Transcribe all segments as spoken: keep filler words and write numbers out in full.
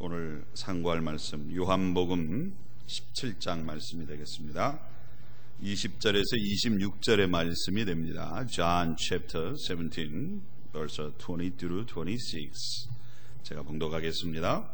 오늘 상고할 말씀 요한복음 십칠 장 말씀이 되겠습니다. 이십 절에서 이십육 절의 말씀이 됩니다. John chapter seventeen, verse twenty through twenty-six. 제가 봉독하겠습니다.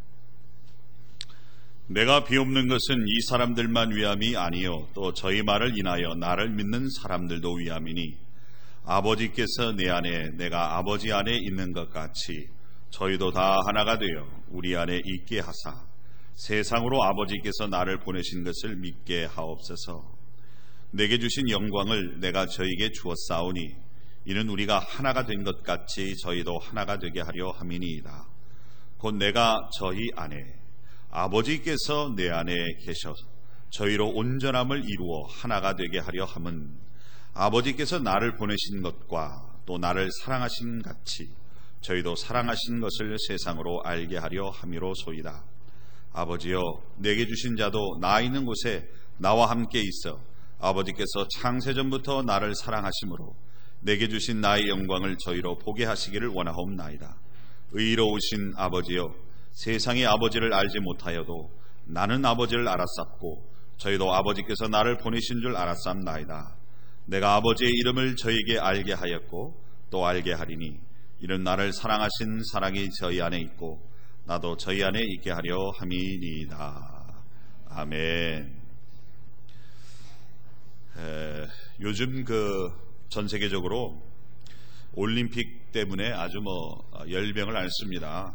내가 비옵는 것은 이 사람들만 위함이 아니요 또 저희 말을 인하여 나를 믿는 사람들도 위함이니 아버지께서 내 안에 내가 아버지 안에 있는 것 같이 저희도 다 하나가 되어 우리 안에 있게 하사 세상으로 아버지께서 나를 보내신 것을 믿게 하옵소서. 내게 주신 영광을 내가 저에게 주었사오니 이는 우리가 하나가 된 것 같이 저희도 하나가 되게 하려 함이니이다. 곧 내가 저희 안에 아버지께서 내 안에 계셔 저희로 온전함을 이루어 하나가 되게 하려 함은 아버지께서 나를 보내신 것과 또 나를 사랑하신 같이 저희도 사랑하신 것을 세상으로 알게 하려 함이로소이다. 아버지여, 내게 주신 자도 나 있는 곳에 나와 함께 있어 아버지께서 창세전부터 나를 사랑하심으로 내게 주신 나의 영광을 저희로 보게 하시기를 원하옵나이다. 의로우신 아버지여, 세상이 아버지를 알지 못하여도 나는 아버지를 알았sap고 저희도 아버지께서 나를 보내신 줄 알았sap나이다. 내가 아버지의 이름을 저에게 알게 하였고 또 알게 하리니 이는 나를 사랑하신 사랑이 저희 안에 있고 나도 저희 안에 있게 하려 함이니이다. 아멘. 에, 요즘 그 전 세계적으로 올림픽 때문에 아주 뭐 열병을 앓습니다.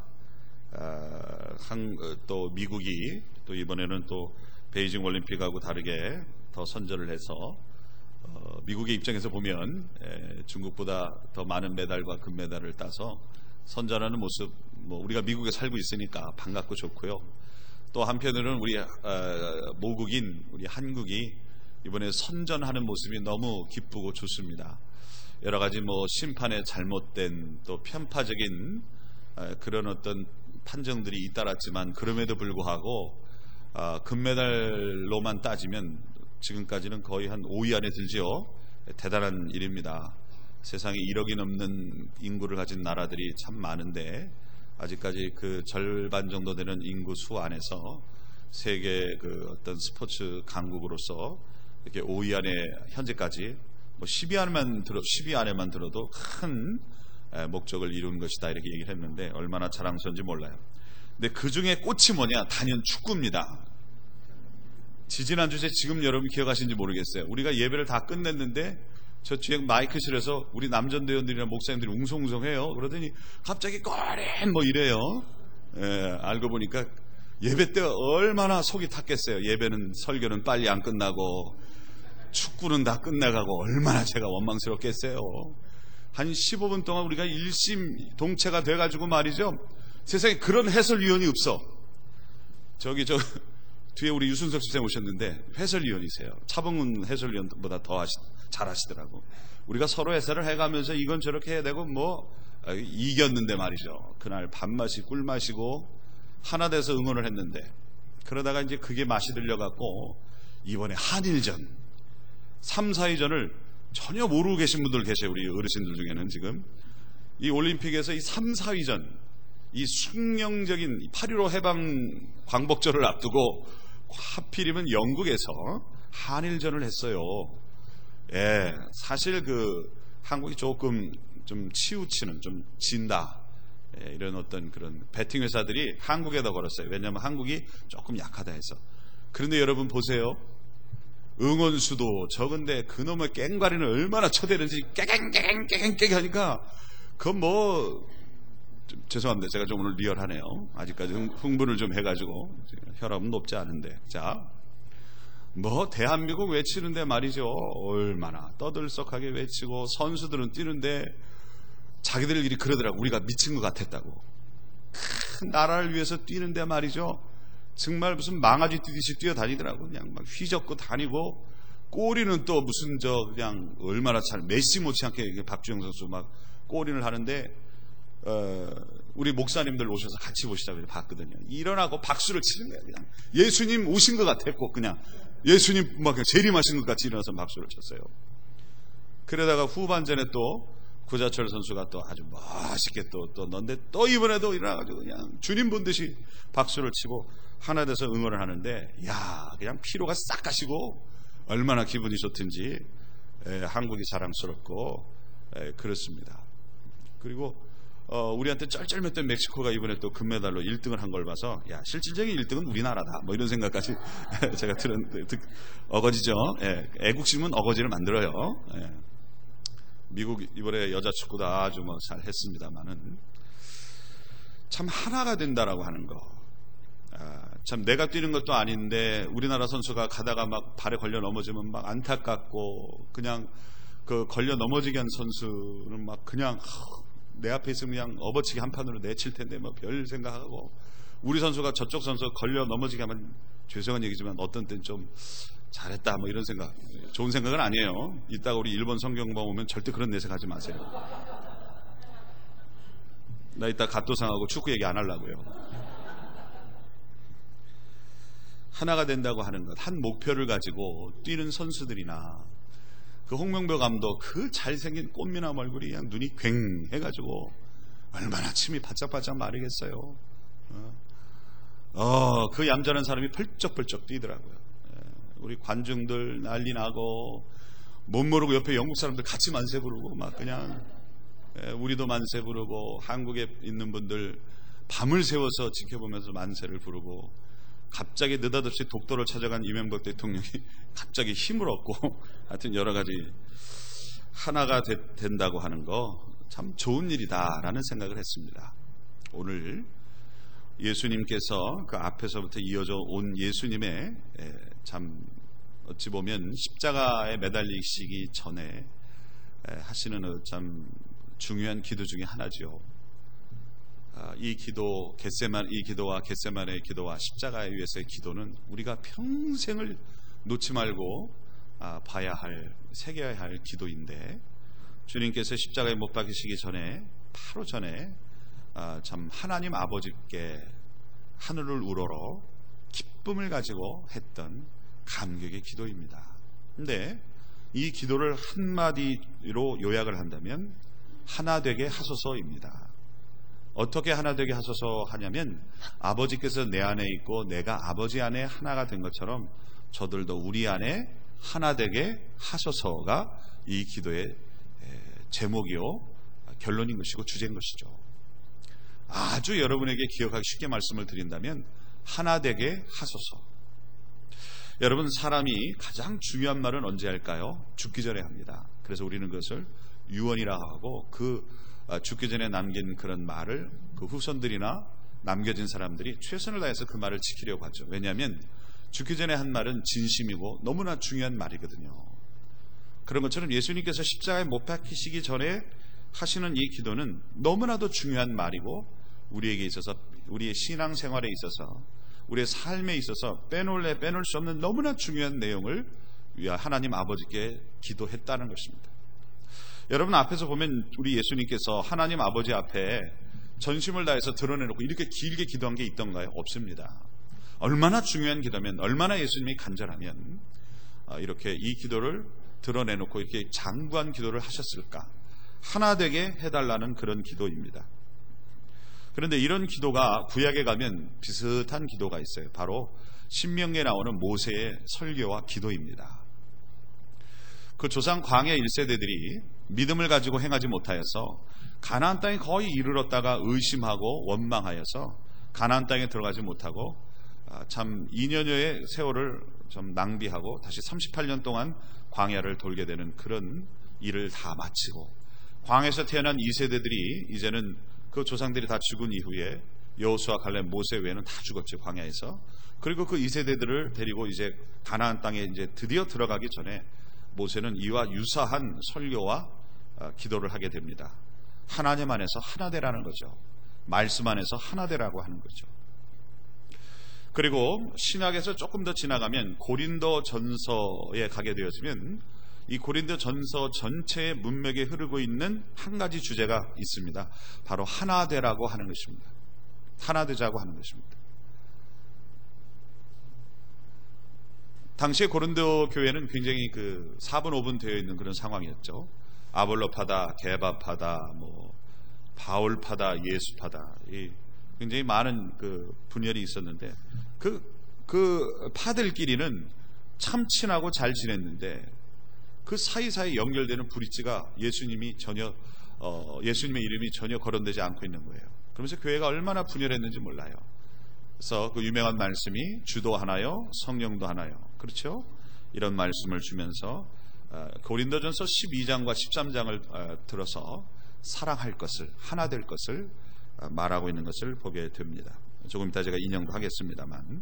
아, 한, 또 미국이 또 이번에는 또 베이징 올림픽하고 다르게 더 선전을 해서 어, 미국의 입장에서 보면 에, 중국보다 더 많은 메달과 금메달을 따서 선전하는 모습, 뭐 우리가 미국에 살고 있으니까 반갑고 좋고요. 또 한편으로는 우리 어, 모국인 우리 한국이 이번에 선전하는 모습이 너무 기쁘고 좋습니다. 여러 가지 뭐 심판의 잘못된 또 편파적인 어, 그런 어떤 판정들이 잇따랐지만 그럼에도 불구하고 어, 금메달로만 따지면 지금까지는 거의 한 오 위 안에 들지요. 대단한 일입니다. 세상에 일억이 넘는 인구를 가진 나라들이 참 많은데 아직까지 그 절반 정도 되는 인구 수 안에서 세계 그 어떤 스포츠 강국으로서 이렇게 오 위 안에 현재까지 뭐 십 위 안에만 들어 십 위 안에만 들어도 큰 목적을 이룬 것이다 이렇게 얘기를 했는데 얼마나 자랑스러운지 몰라요. 근데 그 중에 꽃이 뭐냐? 단연 축구입니다. 지지난주 제 지금 여러분 기억하시는지 모르겠어요. 우리가 예배를 다 끝냈는데 저 뒤에 마이크실에서 우리 남전대원들이나 목사님들이 웅성웅성해요. 그러더니 갑자기 꼬린 뭐 이래요. 예, 알고 보니까 예배 때 얼마나 속이 탔겠어요. 예배는 설교는 빨리 안 끝나고 축구는 다 끝나가고 얼마나 제가 원망스럽겠어요. 한 십오 분 동안 우리가 일심동체가 돼가지고 말이죠. 세상에 그런 해설위원이 없어. 저기 저 뒤에 우리 유순석 선생 오셨는데 해설위원이세요. 차범근 해설위원보다 더 하시, 잘 하시더라고. 우리가 서로 해설을 해가면서 이건 저렇게 해야 되고 뭐 이겼는데 말이죠. 그날 밥맛이 꿀맛이고 하나 돼서 응원을 했는데 그러다가 이제 그게 맛이 들려갖고 이번에 한일전 삼, 사 위전을 전혀 모르고 계신 분들 계세요. 우리 어르신들 중에는 지금 이 올림픽에서 이 삼, 사 위전 이 숙명적인 팔일오 해방 광복절을 앞두고 하필이면 영국에서 한일전을 했어요. 예, 사실 그 한국이 조금 좀 치우치는 좀 진다. 예, 이런 어떤 그런 베팅 회사들이 한국에다 걸었어요. 왜냐하면 한국이 조금 약하다 해서. 그런데 여러분 보세요. 응원수도 적은데 그놈의 깽가리는 얼마나 쳐대는지 깨갱깨갱깨갱깨갱 하니까 그건 뭐 좀, 죄송합니다. 제가 좀 오늘 리얼하네요. 아직까지 흥분을 좀 해가지고 혈압은 높지 않은데 자, 뭐 대한민국 외치는데 말이죠. 얼마나 떠들썩하게 외치고 선수들은 뛰는데 자기들끼리 그러더라고. 우리가 미친 것 같았다고. 큰 나라를 위해서 뛰는데 말이죠. 정말 무슨 망아지 뛰듯이 뛰어다니더라고. 그냥 막 휘젓고 다니고 꼬리는 또 무슨 저 그냥 얼마나 잘 메시 못지않게 박주영 선수 막 꼬리를 하는데 어, 우리 목사님들 오셔서 같이 보시자고 봤거든요. 일어나고 박수를 치는 거예요. 그냥 예수님 오신 것 같았고 그냥 예수님 막 재림하신 것 같이 일어나서 박수를 쳤어요. 그러다가 후반전에 또 구자철 선수가 또 아주 멋있게 또, 또 넣는데 또 이번에도 일어나가지고 그냥 주님 본 듯이 박수를 치고 하나 돼서 응원을 하는데, 야, 그냥 피로가 싹 가시고 얼마나 기분이 좋든지 에, 한국이 자랑스럽고 에, 그렇습니다. 그리고 어, 우리한테 쩔쩔맸던 멕시코가 이번에 또 금메달로 일 등을 한 걸 봐서, 야, 실질적인 일 등은 우리나라다 뭐 이런 생각까지 제가 들은 듣, 어거지죠. 예, 애국심은 어거지를 만들어요. 예. 미국 이번에 여자 축구도 아주 뭐 잘했습니다만은 참 하나가 된다라고 하는 거, 아, 참 내가 뛰는 것도 아닌데 우리나라 선수가 가다가 막 발에 걸려 넘어지면 막 안타깝고, 그냥 그 걸려 넘어지게 한 선수는 막 그냥 내 앞에 있으면 그냥 업어치기 한 판으로 내칠 텐데 뭐 별 생각하고, 우리 선수가 저쪽 선수 걸려 넘어지게 하면 죄송한 얘기지만 어떤 때는 좀 잘했다 뭐 이런 생각, 좋은 생각은 아니에요. 이따가 우리 일본 성경범 오면 절대 그런 내색하지 마세요. 나 이따 갓도상하고 축구 얘기 안 하려고요. 하나가 된다고 하는 것, 한 목표를 가지고 뛰는 선수들이나 그 홍명보 감독 그 잘생긴 꽃미남 얼굴이 그냥 눈이 괭해가지고 얼마나 침이 바짝바짝 마르겠어요. 어, 그 얌전한 사람이 펄쩍펄쩍 뛰더라고요. 우리 관중들 난리 나고, 못 모르고 옆에 영국 사람들 같이 만세 부르고 막 그냥, 우리도 만세 부르고, 한국에 있는 분들 밤을 새워서 지켜보면서 만세를 부르고, 갑자기 느닷없이 독도를 찾아간 이명박 대통령이 갑자기 힘을 얻고, 하여튼 여러 가지 하나가 되, 된다고 하는 거 참 좋은 일이다라는 생각을 했습니다. 오늘 예수님께서 그 앞에서부터 이어져 온 예수님의 참 어찌 보면 십자가에 매달리시기 전에 하시는 참 중요한 기도 중에 하나죠. 이 기도, 겟세만, 이 기도와 겟세만의 기도와 십자가에 위해서의 기도는 우리가 평생을 놓지 말고 봐야 할, 새겨야 할 기도인데, 주님께서 십자가에 못 박히시기 전에, 바로 전에 참 하나님 아버지께 하늘을 우러러 기쁨을 가지고 했던 감격의 기도입니다. 근데 이 기도를 한마디로 요약을 한다면 하나 되게 하소서입니다. 어떻게 하나 되게 하소서 하냐면, 아버지께서 내 안에 있고 내가 아버지 안에 하나가 된 것처럼 저들도 우리 안에 하나 되게 하소서가 이 기도의 제목이요 결론인 것이고 주제인 것이죠. 아주 여러분에게 기억하기 쉽게 말씀을 드린다면 하나 되게 하소서. 여러분, 사람이 가장 중요한 말은 언제 할까요? 죽기 전에 합니다. 그래서 우리는 그것을 유언이라 하고, 그 죽기 전에 남긴 그런 말을 그 후손들이나 남겨진 사람들이 최선을 다해서 그 말을 지키려고 하죠. 왜냐하면 죽기 전에 한 말은 진심이고 너무나 중요한 말이거든요. 그런 것처럼 예수님께서 십자가에 못 박히시기 전에 하시는 이 기도는 너무나도 중요한 말이고, 우리에게 있어서, 우리의 신앙생활에 있어서, 우리의 삶에 있어서 빼놓을래 빼놓을 수 없는 너무나 중요한 내용을 하나님 아버지께 기도했다는 것입니다. 여러분, 앞에서 보면 우리 예수님께서 하나님 아버지 앞에 전심을 다해서 드러내놓고 이렇게 길게 기도한 게 있던가요? 없습니다. 얼마나 중요한 기도면, 얼마나 예수님이 간절하면 이렇게 이 기도를 드러내놓고 이렇게 장구한 기도를 하셨을까? 하나 되게 해달라는 그런 기도입니다. 그런데 이런 기도가 구약에 가면 비슷한 기도가 있어요. 바로 신명기에 나오는 모세의 설교와 기도입니다. 그 조상 광야 일 세대들이 믿음을 가지고 행하지 못하여서 가나안 땅에 거의 이르렀다가 의심하고 원망하여서 가나안 땅에 들어가지 못하고 참 이 년여의 세월을 좀 낭비하고 다시 삼십팔 년 동안 광야를 돌게 되는 그런 일을 다 마치고, 광야에서 태어난 이 세대들이 이제는 그 조상들이 다 죽은 이후에 여호수아, 갈렙, 모세 외에는 다 죽었죠, 광야에서. 그리고 그 이 세대들을 데리고 이제 가나안 땅에 이제 드디어 들어가기 전에 모세는 이와 유사한 설교와 기도를 하게 됩니다. 하나님 안에서 하나 되라는 거죠. 말씀 안에서 하나 되라고 하는 거죠. 그리고 신약에서 조금 더 지나가면 고린도 전서에 가게 되었으면, 이 고린도 전서 전체의 문맥에 흐르고 있는 한 가지 주제가 있습니다. 바로 하나 되라고 하는 것입니다. 하나 되자고 하는 것입니다. 당시에 고린도 교회는 굉장히 그 사 분 오 분 되어 있는 그런 상황이었죠. 아볼로파다, 게바파다, 뭐 바울파다, 예수파다, 이 굉장히 많은 그 분열이 있었는데 그, 그 파들끼리는 참 친하고 잘 지냈는데 그 사이사이 연결되는 브릿지가 예수님이 전혀 어, 예수님의 이름이 전혀 거론되지 않고 있는 거예요. 그러면서 교회가 얼마나 분열했는지 몰라요. 그래서 그 유명한 말씀이 주도 하나요, 성령도 하나요. 그렇죠? 이런 말씀을 주면서 어, 고린도전서 십이 장과 십삼 장을 어, 들어서 사랑할 것을, 하나 될 것을 어, 말하고 있는 것을 보게 됩니다. 조금 이따 제가 인용도 하겠습니다만,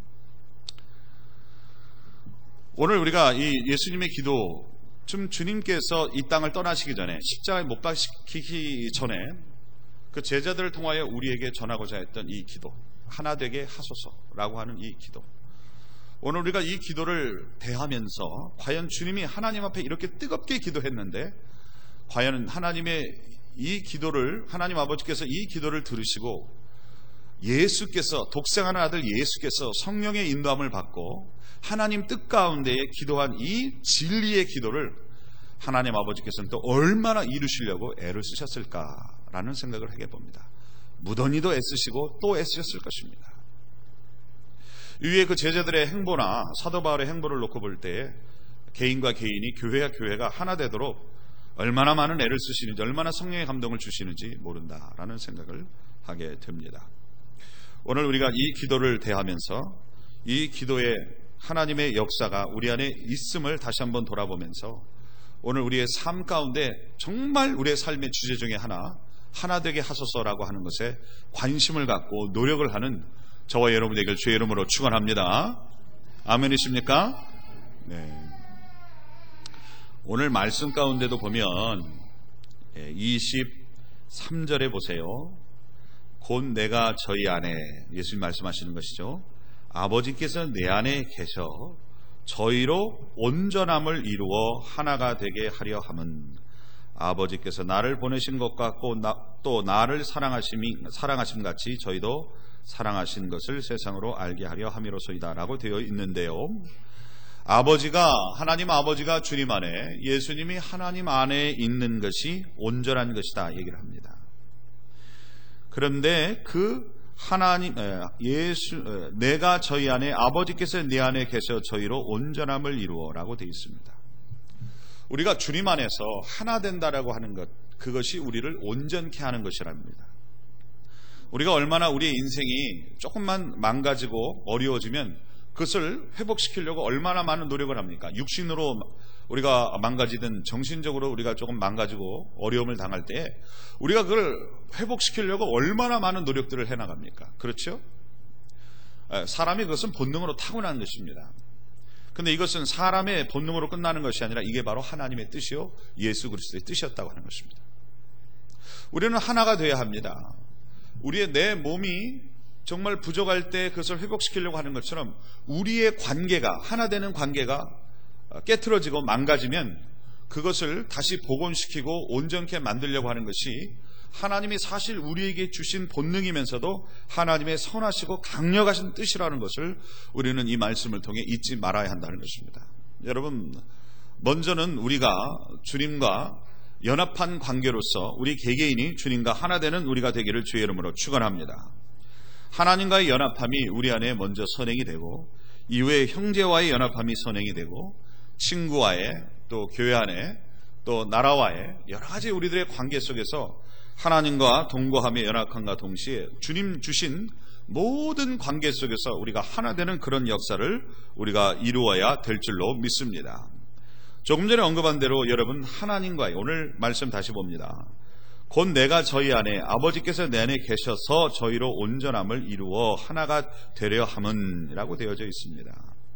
오늘 우리가 이 예수님의 기도, 좀 주님께서 이 땅을 떠나시기 전에, 십자가에 못 박히기 전에 그 제자들을 통하여 우리에게 전하고자 했던 이 기도, 하나 되게 하소서라고 하는 이 기도, 오늘 우리가 이 기도를 대하면서 과연 주님이 하나님 앞에 이렇게 뜨겁게 기도했는데 과연 하나님의 이 기도를, 하나님 아버지께서 이 기도를 들으시고 예수께서, 독생하는 아들 예수께서 성령의 인도함을 받고 하나님 뜻 가운데에 기도한 이 진리의 기도를 하나님 아버지께서는 또 얼마나 이루시려고 애를 쓰셨을까라는 생각을 하게 봅니다. 무던히도 애쓰시고 또 애쓰셨을 것입니다. 위에 그 제자들의 행보나 사도 바울의 행보를 놓고 볼 때에 개인과 개인이, 교회와 교회가 하나 되도록 얼마나 많은 애를 쓰시는지, 얼마나 성령의 감동을 주시는지 모른다라는 생각을 하게 됩니다. 오늘 우리가 이 기도를 대하면서 이 기도의 하나님의 역사가 우리 안에 있음을 다시 한번 돌아보면서 오늘 우리의 삶 가운데 정말 우리의 삶의 주제 중에 하나, 하나 되게 하소서라고 하는 것에 관심을 갖고 노력을 하는 저와 여러분 되길 주의 이름으로 축원합니다. 아멘이십니까? 네. 오늘 말씀 가운데도 보면 이십삼 절에 보세요. 곧 내가 저희 안에, 예수님 말씀하시는 것이죠. 아버지께서 내 안에 계셔 저희로 온전함을 이루어 하나가 되게 하려 함은 아버지께서 나를 보내신 것 같고 나, 또 나를 사랑하심이, 사랑하심 같이 저희도 사랑하신 것을 세상으로 알게 하려 함이로소이다 라고 되어 있는데요, 아버지가, 하나님 아버지가 주님 안에, 예수님이 하나님 안에 있는 것이 온전한 것이다 얘기를 합니다. 그런데 그 하나님, 예수, 내가 저희 안에, 아버지께서 내 안에 계셔 저희로 온전함을 이루어 라고 되어 있습니다. 우리가 주님 안에서 하나 된다라고 하는 것, 그것이 우리를 온전케 하는 것이랍니다. 우리가 얼마나 우리의 인생이 조금만 망가지고 어려워지면 그것을 회복시키려고 얼마나 많은 노력을 합니까? 육신으로 우리가 망가지든 정신적으로 우리가 조금 망가지고 어려움을 당할 때 우리가 그걸 회복시키려고 얼마나 많은 노력들을 해나갑니까? 그렇죠? 사람이 그것은 본능으로 타고난 것입니다. 근데 이것은 사람의 본능으로 끝나는 것이 아니라 이게 바로 하나님의 뜻이요 예수 그리스도의 뜻이었다고 하는 것입니다. 우리는 하나가 되어야 합니다. 우리의 내 몸이 정말 부족할 때 그것을 회복시키려고 하는 것처럼 우리의 관계가, 하나 되는 관계가 깨트러지고 망가지면 그것을 다시 복원시키고 온전케 만들려고 하는 것이 하나님이 사실 우리에게 주신 본능이면서도 하나님의 선하시고 강력하신 뜻이라는 것을 우리는 이 말씀을 통해 잊지 말아야 한다는 것입니다. 여러분, 먼저는 우리가 주님과 연합한 관계로서 우리 개개인이 주님과 하나 되는 우리가 되기를 주의 이름으로 축원합니다. 하나님과의 연합함이 우리 안에 먼저 선행이 되고 이후에 형제와의 연합함이 선행이 되고 친구와의, 또 교회 안에, 또 나라와의 여러 가지 우리들의 관계 속에서 하나님과 동거함의 연합함과 동시에 주님 주신 모든 관계 속에서 우리가 하나 되는 그런 역사를 우리가 이루어야 될 줄로 믿습니다. 조금 전에 언급한 대로 여러분, 하나님과의, 오늘 말씀 다시 봅니다. 곧 내가 저희 안에, 아버지께서 내 안에 계셔서 저희로 온전함을 이루어 하나가 되려 함은 이라고 되어져 있습니다.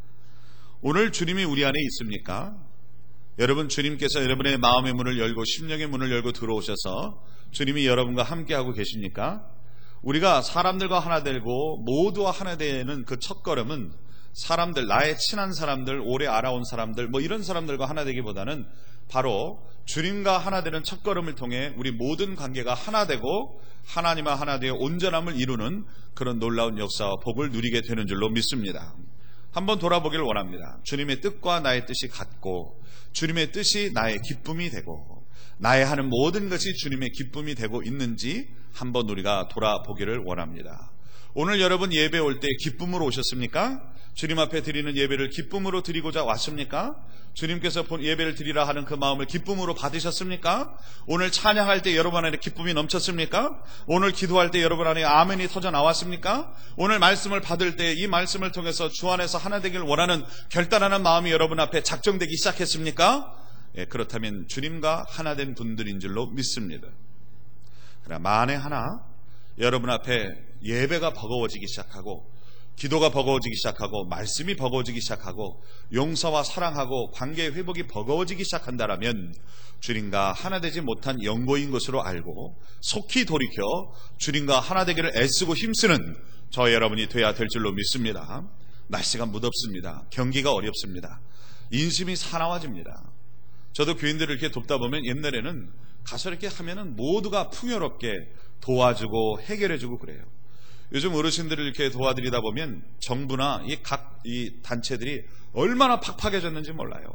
오늘 주님이 우리 안에 있습니까? 여러분, 주님께서 여러분의 마음의 문을 열고 심령의 문을 열고 들어오셔서 주님이 여러분과 함께하고 계십니까? 우리가 사람들과 하나 되고 모두와 하나 되는 그 첫걸음은 사람들, 나의 친한 사람들, 오래 알아온 사람들, 뭐 이런 사람들과 하나 되기보다는 바로 주님과 하나 되는 첫걸음을 통해 우리 모든 관계가 하나 되고 하나님과 하나 되어 온전함을 이루는 그런 놀라운 역사와 복을 누리게 되는 줄로 믿습니다. 한번 돌아보기를 원합니다. 주님의 뜻과 나의 뜻이 같고 주님의 뜻이 나의 기쁨이 되고 나의 하는 모든 것이 주님의 기쁨이 되고 있는지 한번 우리가 돌아보기를 원합니다. 오늘 여러분 예배 올 때 기쁨으로 오셨습니까? 주님 앞에 드리는 예배를 기쁨으로 드리고자 왔습니까? 주님께서 예배를 드리라 하는 그 마음을 기쁨으로 받으셨습니까? 오늘 찬양할 때 여러분 안에 기쁨이 넘쳤습니까? 오늘 기도할 때 여러분 안에 아멘이 터져 나왔습니까? 오늘 말씀을 받을 때 이 말씀을 통해서 주 안에서 하나 되길 원하는 결단하는 마음이 여러분 앞에 작정되기 시작했습니까? 예, 그렇다면 주님과 하나 된 분들인 줄로 믿습니다. 그러나 만에 하나 여러분 앞에 예배가 버거워지기 시작하고 기도가 버거워지기 시작하고 말씀이 버거워지기 시작하고 용서와 사랑하고 관계의 회복이 버거워지기 시작한다라면 주님과 하나 되지 못한 영고인 것으로 알고 속히 돌이켜 주님과 하나 되기를 애쓰고 힘쓰는 저 여러분이 돼야 될 줄로 믿습니다. 날씨가 무덥습니다. 경기가 어렵습니다. 인심이 사나워집니다. 저도 교인들을 이렇게 돕다 보면 옛날에는 가서 이렇게 하면은 모두가 풍요롭게 도와주고 해결해주고 그래요. 요즘 어르신들을 이렇게 도와드리다 보면 정부나 이 각 이 단체들이 얼마나 팍팍해졌는지 몰라요.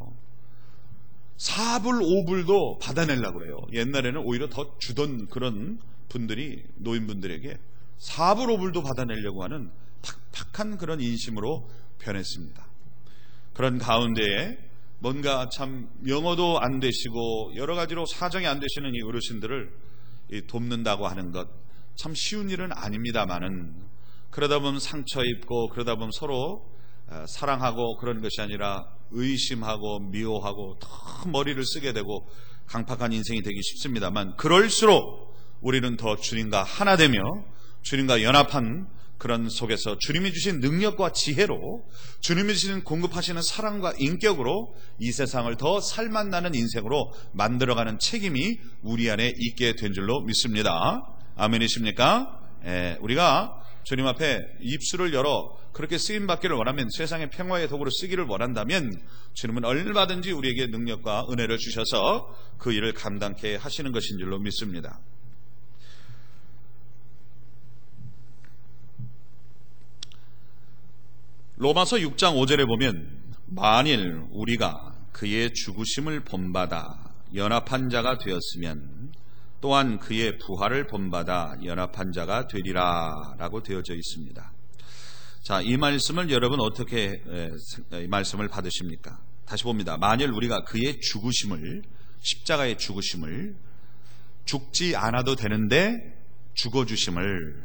사불 오불도 받아내려고 그래요. 옛날에는 오히려 더 주던 그런 분들이 노인분들에게 사불 오불도 받아내려고 하는 팍팍한 그런 인심으로 변했습니다. 그런 가운데에 뭔가 참 영어도 안 되시고 여러 가지로 사정이 안 되시는 이 어르신들을 돕는다고 하는 것 참 쉬운 일은 아닙니다만은 그러다 보면 상처 입고 그러다 보면 서로 사랑하고 그런 것이 아니라 의심하고 미워하고 더 머리를 쓰게 되고 강팍한 인생이 되기 쉽습니다만 그럴수록 우리는 더 주님과 하나 되며 주님과 연합한 그런 속에서 주님이 주신 능력과 지혜로 주님이 주신 공급하시는 사랑과 인격으로 이 세상을 더 살맛나는 인생으로 만들어가는 책임이 우리 안에 있게 된 줄로 믿습니다. 아멘이십니까? 예, 우리가 주님 앞에 입술을 열어 그렇게 쓰임받기를 원하면 세상의 평화의 도구로 쓰기를 원한다면 주님은 얼마든지 우리에게 능력과 은혜를 주셔서 그 일을 감당케 하시는 것인 줄로 믿습니다. 로마서 육 장 오 절에 보면 만일 우리가 그의 죽으심을 본받아 연합한 자가 되었으면 또한 그의 부활을 본받아 연합한 자가 되리라 라고 되어져 있습니다. 자, 이 말씀을 여러분 어떻게 이 말씀을 받으십니까? 다시 봅니다. 만일 우리가 그의 죽으심을 십자가의 죽으심을 죽지 않아도 되는데 죽어주심을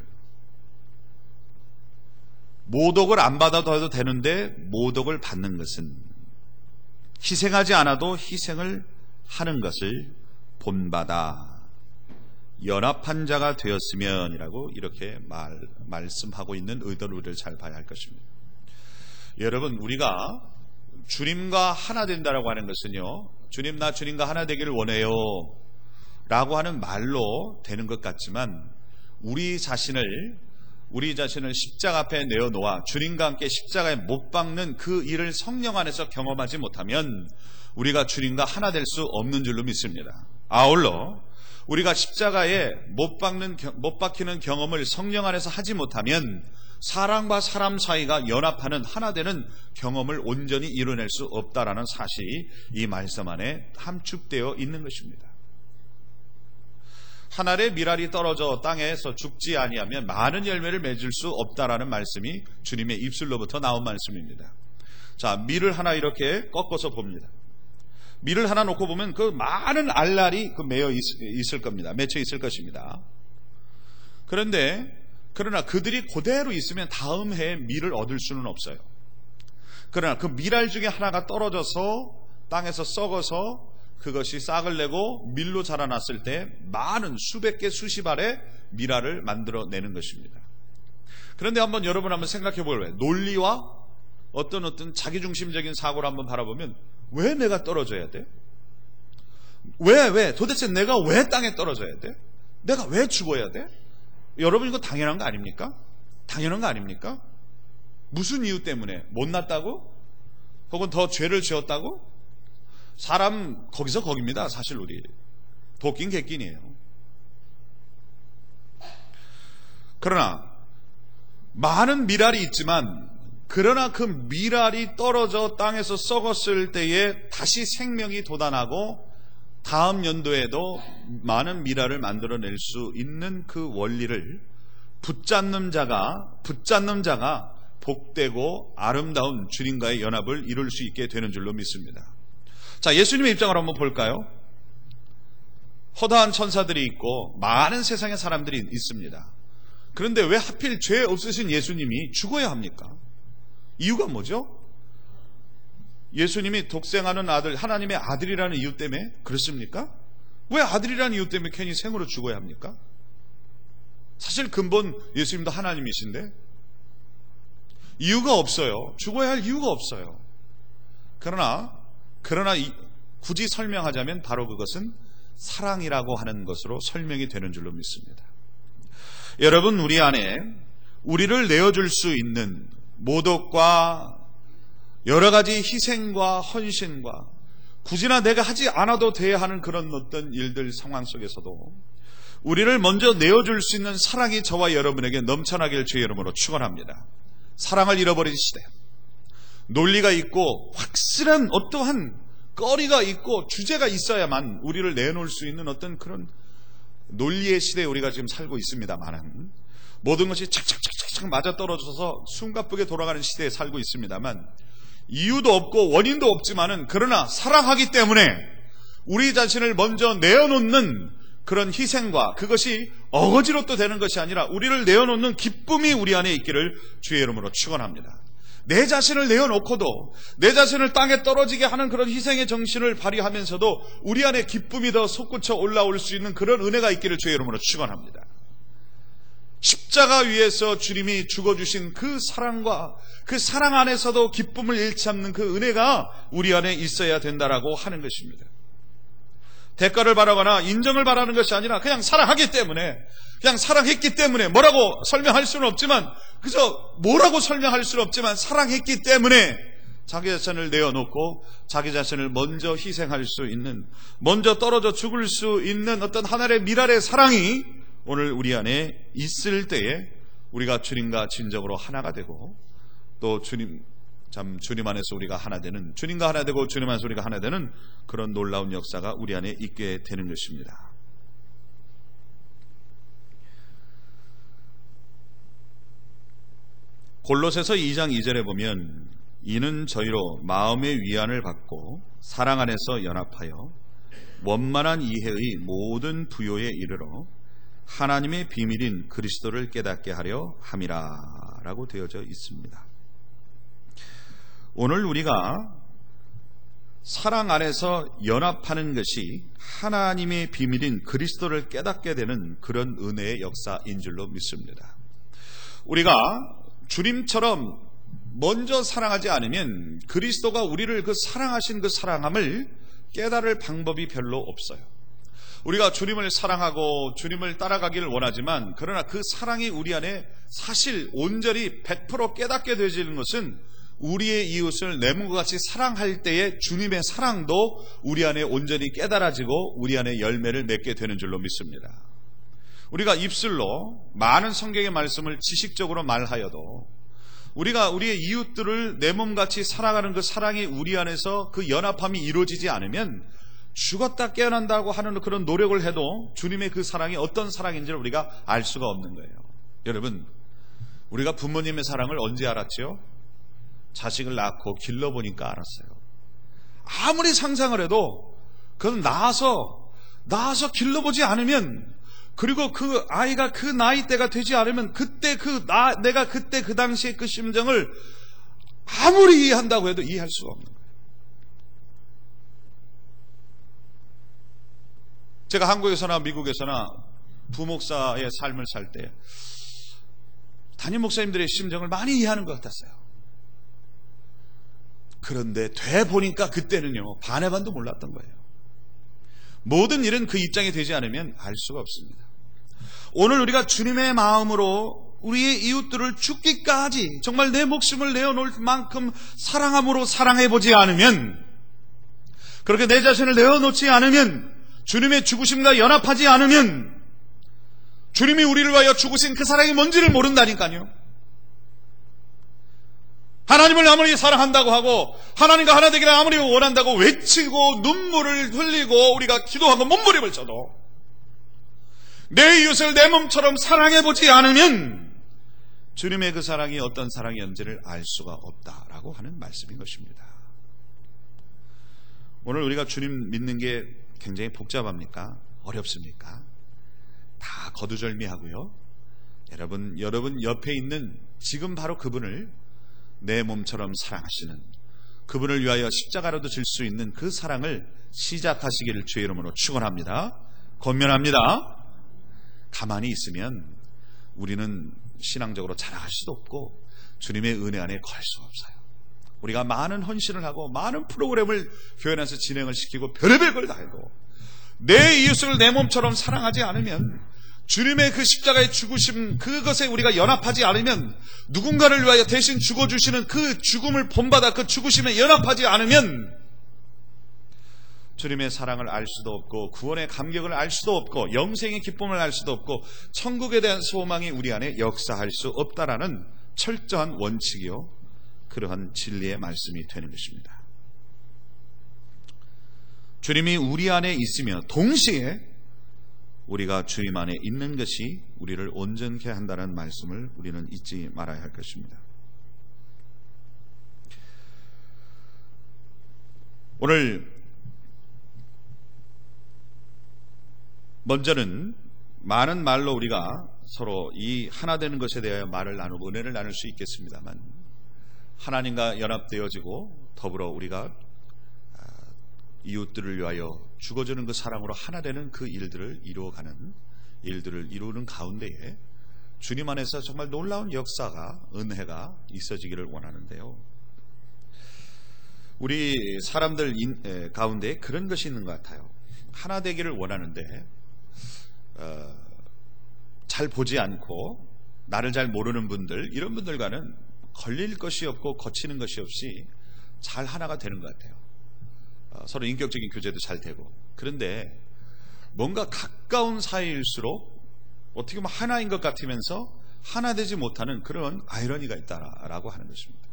모독을 안 받아도 해도 되는데 모독을 받는 것은 희생하지 않아도 희생을 하는 것을 본받아 연합한 자가 되었으면 이라고 이렇게 말, 말씀하고 있는 의도를 우리를 잘 봐야 할 것입니다. 여러분 우리가 주님과 하나 된다라고 하는 것은요 주님 나 주님과 하나 되기를 원해요 라고 하는 말로 되는 것 같지만 우리 자신을 우리 자신을 십자가 앞에 내어놓아 주님과 함께 십자가에 못 박는 그 일을 성령 안에서 경험하지 못하면 우리가 주님과 하나 될 수 없는 줄로 믿습니다. 아울러 우리가 십자가에 못 박는, 못 박히는 경험을 성령 안에서 하지 못하면 사람과 사람 사이가 연합하는 하나 되는 경험을 온전히 이뤄낼 수 없다라는 사실이 이 말씀 안에 함축되어 있는 것입니다. 한 알의 밀알이 떨어져 땅에서 죽지 아니하면 많은 열매를 맺을 수 없다라는 말씀이 주님의 입술로부터 나온 말씀입니다. 자, 밀을 하나 이렇게 꺾어서 봅니다. 밀을 하나 놓고 보면 그 많은 알알이 그 매여 있을 겁니다. 맺혀 있을 것입니다. 그런데 그러나 그들이 그대로 있으면 다음 해에 밀을 얻을 수는 없어요. 그러나 그 밀알 중에 하나가 떨어져서 땅에서 썩어서 그것이 싹을 내고 밀로 자라났을 때 많은 수백 개 수십 알의 밀알을 만들어내는 것입니다. 그런데 한번 여러분 한번 생각해 볼래요. 논리와 어떤 어떤 자기중심적인 사고를 한번 바라보면 왜 내가 떨어져야 돼? 왜, 왜? 도대체 내가 왜 땅에 떨어져야 돼? 내가 왜 죽어야 돼? 여러분 이거 당연한 거 아닙니까? 당연한 거 아닙니까? 무슨 이유 때문에? 못났다고? 혹은 더 죄를 지었다고? 사람 거기서 거깁니다. 사실 우리 도끼는 객끼이에요. 그러나 많은 밀알이 있지만 그러나 그 밀알이 떨어져 땅에서 썩었을 때에 다시 생명이 돋아나고 다음 연도에도 많은 미라를 만들어낼 수 있는 그 원리를 붙잡는 자가 붙잡는 자가 복되고 아름다운 주님과의 연합을 이룰 수 있게 되는 줄로 믿습니다. 자, 예수님의 입장을 한번 볼까요? 허다한 천사들이 있고 많은 세상의 사람들이 있습니다. 그런데 왜 하필 죄 없으신 예수님이 죽어야 합니까? 이유가 뭐죠? 예수님이 독생하는 아들, 하나님의 아들이라는 이유 때문에 그렇습니까? 왜 아들이라는 이유 때문에 괜히 생으로 죽어야 합니까? 사실 근본 예수님도 하나님이신데 이유가 없어요. 죽어야 할 이유가 없어요. 그러나 그러나 이, 굳이 설명하자면 바로 그것은 사랑이라고 하는 것으로 설명이 되는 줄로 믿습니다. 여러분, 우리 안에 우리를 내어줄 수 있는 모독과 여러 가지 희생과 헌신과 굳이나 내가 하지 않아도 돼야 하는 그런 어떤 일들 상황 속에서도 우리를 먼저 내어줄 수 있는 사랑이 저와 여러분에게 넘쳐나길 주의 이름으로 축원합니다. 사랑을 잃어버린 시대, 논리가 있고 확실한 어떠한 거리가 있고 주제가 있어야만 우리를 내놓을 수 있는 어떤 그런 논리의 시대에 우리가 지금 살고 있습니다만, 모든 것이 착착착착 맞아떨어져서 숨가쁘게 돌아가는 시대에 살고 있습니다만, 이유도 없고 원인도 없지만은 그러나 사랑하기 때문에 우리 자신을 먼저 내어놓는 그런 희생과 그것이 어거지로 또 되는 것이 아니라 우리를 내어놓는 기쁨이 우리 안에 있기를 주의 이름으로 축원합니다. 내 자신을 내어놓고도 내 자신을 땅에 떨어지게 하는 그런 희생의 정신을 발휘하면서도 우리 안에 기쁨이 더 솟구쳐 올라올 수 있는 그런 은혜가 있기를 주의 이름으로 축원합니다. 십자가 위에서 주님이 죽어주신 그 사랑과 그 사랑 안에서도 기쁨을 잃지 않는 그 은혜가 우리 안에 있어야 된다라고 하는 것입니다. 대가를 바라거나 인정을 바라는 것이 아니라 그냥 사랑하기 때문에, 그냥 사랑했기 때문에 뭐라고 설명할 수는 없지만, 그저 뭐라고 설명할 수는 없지만 사랑했기 때문에 자기 자신을 내어놓고 자기 자신을 먼저 희생할 수 있는, 먼저 떨어져 죽을 수 있는 어떤 하늘의 미랄의 사랑이 오늘 우리 안에 있을 때에 우리가 주님과 진정으로 하나가 되고, 또 주님 참 주님 안에서 우리가 하나 되는, 주님과 하나 되고 주님 안에서 우리가 하나 되는 그런 놀라운 역사가 우리 안에 있게 되는 것입니다. 골로새서 이 장 이 절에 보면, 이는 저희로 마음의 위안을 받고 사랑 안에서 연합하여 원만한 이해의 모든 부요에 이르러 하나님의 비밀인 그리스도를 깨닫게 하려 함이라 라고 되어져 있습니다. 오늘 우리가 사랑 안에서 연합하는 것이 하나님의 비밀인 그리스도를 깨닫게 되는 그런 은혜의 역사인 줄로 믿습니다. 우리가 주님처럼 먼저 사랑하지 않으면 그리스도가 우리를 그 사랑하신 그 사랑함을 깨달을 방법이 별로 없어요. 우리가 주님을 사랑하고 주님을 따라가기를 원하지만, 그러나 그 사랑이 우리 안에 사실 온전히 백 퍼센트 깨닫게 되지는 것은 우리의 이웃을 내 몸과 같이 사랑할 때에 주님의 사랑도 우리 안에 온전히 깨달아지고 우리 안에 열매를 맺게 되는 줄로 믿습니다. 우리가 입술로 많은 성경의 말씀을 지식적으로 말하여도 우리가 우리의 이웃들을 내 몸같이 사랑하는 그 사랑이 우리 안에서 그 연합함이 이루어지지 않으면 죽었다 깨어난다고 하는 그런 노력을 해도 주님의 그 사랑이 어떤 사랑인지를 우리가 알 수가 없는 거예요. 여러분, 우리가 부모님의 사랑을 언제 알았죠? 자식을 낳고 길러보니까 알았어요. 아무리 상상을 해도 그건 낳아서 낳아서 길러보지 않으면, 그리고 그 아이가 그 나이대가 되지 않으면 그때 그 나, 내가 그때 그 당시에 그 심정을 아무리 이해한다고 해도 이해할 수가 없는 거예요. 제가 한국에서나 미국에서나 부목사의 삶을 살 때 담임 목사님들의 심정을 많이 이해하는 것 같았어요. 그런데 돼 보니까 그때는요, 반의 반도 몰랐던 거예요. 모든 일은 그 입장이 되지 않으면 알 수가 없습니다. 오늘 우리가 주님의 마음으로 우리의 이웃들을 죽기까지 정말 내 목숨을 내어놓을 만큼 사랑함으로 사랑해보지 않으면, 그렇게 내 자신을 내어놓지 않으면, 주님의 죽으심과 연합하지 않으면 주님이 우리를 위하여 죽으신 그 사랑이 뭔지를 모른다니까요. 하나님을 아무리 사랑한다고 하고 하나님과 하나 되기를 아무리 원한다고 외치고 눈물을 흘리고 우리가 기도하고 몸부림을 쳐도 내 이웃을 내 몸처럼 사랑해보지 않으면 주님의 그 사랑이 어떤 사랑이었는지를 알 수가 없다라고 하는 말씀인 것입니다. 오늘 우리가 주님 믿는 게 굉장히 복잡합니까? 어렵습니까? 다 거두절미하고요. 여러분, 여러분 옆에 있는 지금 바로 그분을 내 몸처럼 사랑하시는, 그분을 위하여 십자가로도 질 수 있는 그 사랑을 시작하시기를 주의 이름으로 축원합니다. 권면합니다. 가만히 있으면 우리는 신앙적으로 자라갈 수도 없고 주님의 은혜 안에 걸 수가 없어요. 우리가 많은 헌신을 하고 많은 프로그램을 교회 안에서 진행을 시키고 별의별 걸 다 해도 내 이웃을 내 몸처럼 사랑하지 않으면, 주님의 그 십자가의 죽으심 그것에 우리가 연합하지 않으면, 누군가를 위하여 대신 죽어주시는 그 죽음을 본받아 그 죽으심에 연합하지 않으면 주님의 사랑을 알 수도 없고 구원의 감격을 알 수도 없고 영생의 기쁨을 알 수도 없고 천국에 대한 소망이 우리 안에 역사할 수 없다라는 철저한 원칙이요, 그러한 진리의 말씀이 되는 것입니다. 주님이 우리 안에 있으며 동시에 우리가 주님 안에 있는 것이 우리를 온전케 한다는 말씀을 우리는 잊지 말아야 할 것입니다. 오늘 먼저는 많은 말로 우리가 서로 이 하나 되는 것에 대하여 말을 나누고 은혜를 나눌 수 있겠습니다만, 하나님과 연합되어지고 더불어 우리가 이웃들을 위하여 죽어주는 그 사랑으로 하나 되는 그 일들을 이루어가는, 일들을 이루는 가운데에 주님 안에서 정말 놀라운 역사가, 은혜가 있어지기를 원하는데요, 우리 사람들 가운데 그런 것이 있는 것 같아요. 하나 되기를 원하는데 어, 잘 보지 않고 나를 잘 모르는 분들, 이런 분들과는 걸릴 것이 없고 거치는 것이 없이 잘 하나가 되는 것 같아요. 어, 서로 인격적인 교제도 잘 되고. 그런데 뭔가 가까운 사이일수록 어떻게 보면 하나인 것 같으면서 하나 되지 못하는 그런 아이러니가 있다라고 하는 것입니다.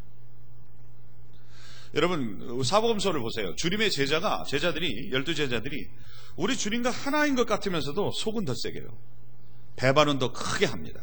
여러분, 사복음서를 보세요. 주님의 제자가, 제자들이, 열두 제자들이 우리 주님과 하나인 것 같으면서도 속은 더 세게요. 배반은 더 크게 합니다.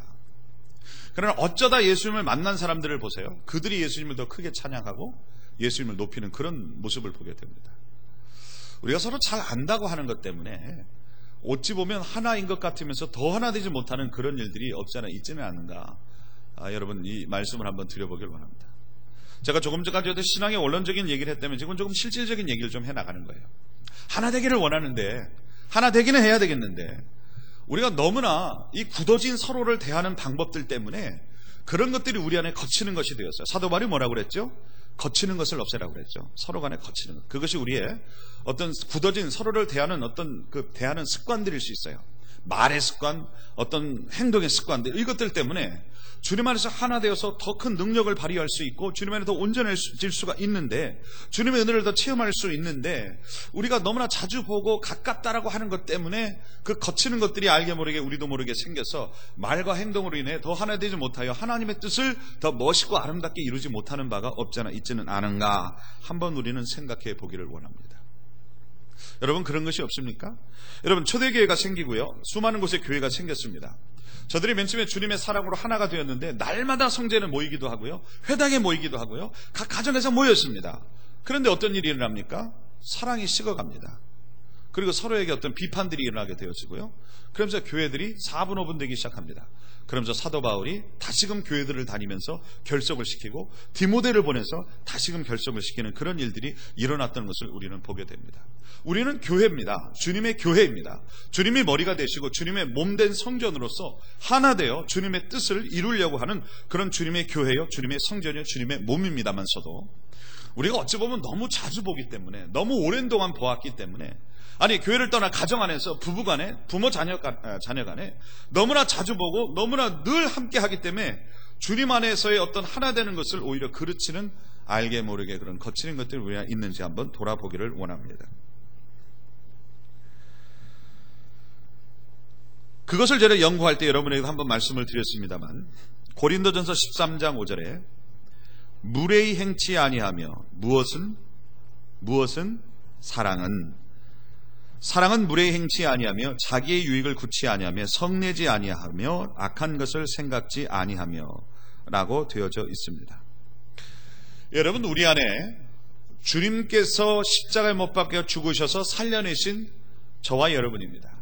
그러나 어쩌다 예수님을 만난 사람들을 보세요. 그들이 예수님을 더 크게 찬양하고 예수님을 높이는 그런 모습을 보게 됩니다. 우리가 서로 잘 안다고 하는 것 때문에 어찌 보면 하나인 것 같으면서 더 하나 되지 못하는 그런 일들이 없지 않아 있지는 않은가. 아, 여러분, 이 말씀을 한번 드려보길 원합니다. 제가 조금 전까지도 신앙의 원론적인 얘기를 했다면 지금 조금 실질적인 얘기를 좀 해나가는 거예요. 하나 되기를 원하는데, 하나 되기는 해야 되겠는데, 우리가 너무나 이 굳어진 서로를 대하는 방법들 때문에 그런 것들이 우리 안에 거치는 것이 되었어요. 사도 바울이 뭐라고 그랬죠? 거치는 것을 없애라고 그랬죠. 서로 간에 거치는 것. 그것이 우리의 어떤 굳어진 서로를 대하는 어떤 그 대하는 습관들일 수 있어요. 말의 습관, 어떤 행동의 습관들, 이것들 때문에 주님 안에서 하나 되어서 더 큰 능력을 발휘할 수 있고 주님 안에 더 온전해질 수가 있는데, 주님의 은혜를 더 체험할 수 있는데, 우리가 너무나 자주 보고 가깝다라고 하는 것 때문에 그 거치는 것들이 알게 모르게 우리도 모르게 생겨서 말과 행동으로 인해 더 하나 되지 못하여 하나님의 뜻을 더 멋있고 아름답게 이루지 못하는 바가 없지 않아 있지는 않은가, 한번 우리는 생각해 보기를 원합니다. 여러분, 그런 것이 없습니까? 여러분, 초대교회가 생기고요, 수많은 곳에 교회가 생겼습니다. 저들이 맨 처음에 주님의 사랑으로 하나가 되었는데 날마다 성전에 모이기도 하고요, 회당에 모이기도 하고요, 각 가정에서 모였습니다. 그런데 어떤 일이 일어납니까? 사랑이 식어갑니다. 그리고 서로에게 어떤 비판들이 일어나게 되어지고요, 그러면서 교회들이 사 분 오 분 되기 시작합니다. 그러면서 사도 바울이 다시금 교회들을 다니면서 결속을 시키고 디모데를 보내서 다시금 결속을 시키는 그런 일들이 일어났던 것을 우리는 보게 됩니다. 우리는 교회입니다. 주님의 교회입니다. 주님이 머리가 되시고 주님의 몸된 성전으로서 하나 되어 주님의 뜻을 이루려고 하는 그런 주님의 교회요, 주님의 성전이요, 주님의 몸입니다만서도 우리가 어찌 보면 너무 자주 보기 때문에, 너무 오랜 동안 보았기 때문에, 아니 교회를 떠나 가정 안에서 부부간에, 부모 자녀, 자녀간에 너무나 자주 보고 너무나 늘 함께 하기 때문에 주님 안에서의 어떤 하나 되는 것을 오히려 그르치는, 알게 모르게 그런 거치는 것들이 우리가 있는지 한번 돌아보기를 원합니다. 그것을 제가 연구할 때 여러분에게 한번 말씀을 드렸습니다만, 고린도전서 십삼 장 오 절에 무례히 행치 아니하며 무엇은 무엇은 사랑은 사랑은 무례히 행치 아니하며 자기의 유익을 굳이 아니하며 성내지 아니하며 악한 것을 생각지 아니하며 라고 되어져 있습니다. 여러분, 우리 안에 주님께서 십자가에 못 박혀 죽으셔서 살려내신 저와 여러분입니다.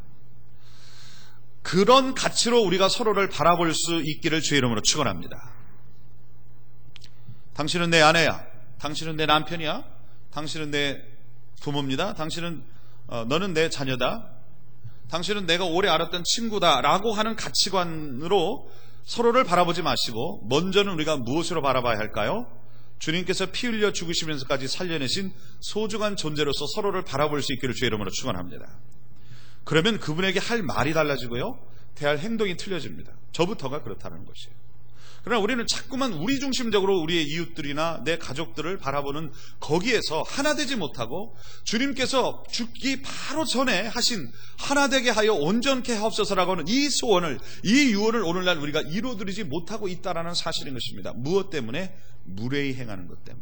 그런 가치로 우리가 서로를 바라볼 수 있기를 주의 이름으로 축원합니다. 당신은 내 아내야, 당신은 내 남편이야, 당신은 내 부모입니다, 당신은 어, 너는 내 자녀다, 당신은 내가 오래 알았던 친구다 라고 하는 가치관으로 서로를 바라보지 마시고 먼저는 우리가 무엇으로 바라봐야 할까요? 주님께서 피 흘려 죽으시면서까지 살려내신 소중한 존재로서 서로를 바라볼 수 있기를 주의 이름으로 축원합니다. 그러면 그분에게 할 말이 달라지고요, 대할 행동이 틀려집니다. 저부터가 그렇다는 것이에요. 그러나 우리는 자꾸만 우리 중심적으로 우리의 이웃들이나 내 가족들을 바라보는 거기에서 하나 되지 못하고 주님께서 죽기 바로 전에 하신 하나 되게 하여 온전케 하옵소서라고 하는 이 소원을, 이 유언을 오늘날 우리가 이루어드리지 못하고 있다는 사실인 것입니다. 무엇 때문에? 무례히 행하는 것 때문에.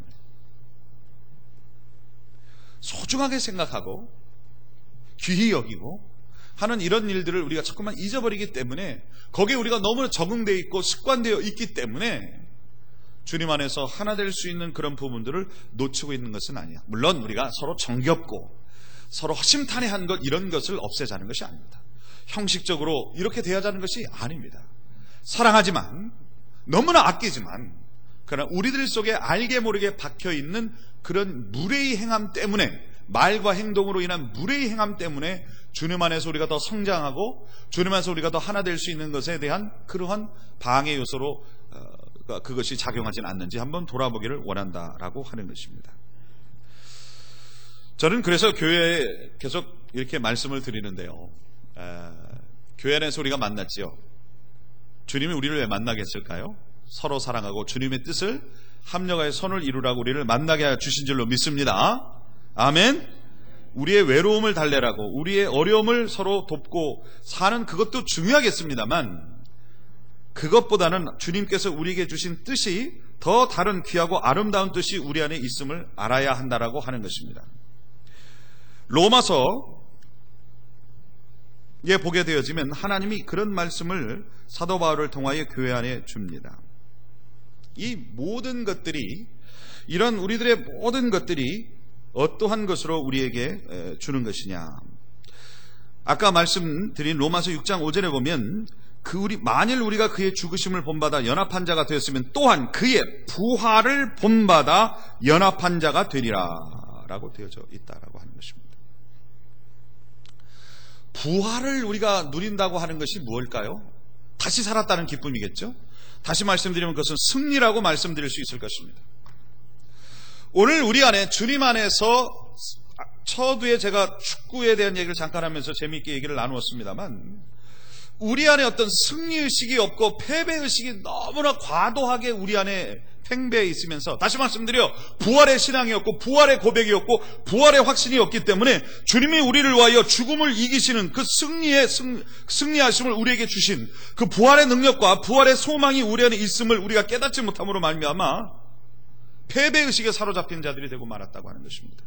소중하게 생각하고 귀히 여기고 하는 이런 일들을 우리가 자꾸만 잊어버리기 때문에 거기에 우리가 너무 적응되어 있고 습관되어 있기 때문에 주님 안에서 하나 될 수 있는 그런 부분들을 놓치고 있는 것은 아니야. 물론 우리가 서로 정겹고 서로 허심탄회한 것, 이런 것을 없애자는 것이 아닙니다. 형식적으로 이렇게 대하자는 것이 아닙니다. 사랑하지만, 너무나 아끼지만, 그러나 우리들 속에 알게 모르게 박혀있는 그런 무례히 행함 때문에, 말과 행동으로 인한 무례히 행함 때문에 주님 안에서 우리가 더 성장하고 주님 안에서 우리가 더 하나 될 수 있는 것에 대한 그러한 방해 요소로 어, 그것이 작용하진 않는지 한번 돌아보기를 원한다라고 하는 것입니다. 저는 그래서 교회에 계속 이렇게 말씀을 드리는데요, 에, 교회 안에서 우리가 만났지요. 주님이 우리를 왜 만나게 했을까요? 서로 사랑하고 주님의 뜻을 합력하여 선을 이루라고 우리를 만나게 주신 줄로 믿습니다. 아멘. 우리의 외로움을 달래라고, 우리의 어려움을 서로 돕고 사는 그것도 중요하겠습니다만, 그것보다는 주님께서 우리에게 주신 뜻이 더 다른 귀하고 아름다운 뜻이 우리 안에 있음을 알아야 한다라고 하는 것입니다. 로마서에 보게 되어지면 하나님이 그런 말씀을 사도 바울을 통하여 교회 안에 줍니다. 이 모든 것들이, 이런 우리들의 모든 것들이 어떠한 것으로 우리에게 주는 것이냐. 아까 말씀드린 로마서 육 장 오 절에 보면 그 우리 만일 우리가 그의 죽으심을 본받아 연합한 자가 되었으면 또한 그의 부활을 본받아 연합한 자가 되리라 라고 되어져 있다라고 하는 것입니다. 부활을 우리가 누린다고 하는 것이 무엇일까요? 다시 살았다는 기쁨이겠죠. 다시 말씀드리면 그것은 승리라고 말씀드릴 수 있을 것입니다. 오늘 우리 안에 주님 안에서, 처두에 제가 축구에 대한 얘기를 잠깐 하면서 재미있게 얘기를 나누었습니다만, 우리 안에 어떤 승리의식이 없고 패배의식이 너무나 과도하게 우리 안에 팽배해 있으면서, 다시 말씀드려, 부활의 신앙이 없고 부활의 고백이 없고 부활의 확신이 없기 때문에 주님이 우리를 위하여 죽음을 이기시는 그 승리의 승, 승리하심을 우리에게 주신 그 부활의 능력과 부활의 소망이 우리 안에 있음을 우리가 깨닫지 못함으로 말미암아 패배의식에 사로잡힌 자들이 되고 말았다고 하는 것입니다.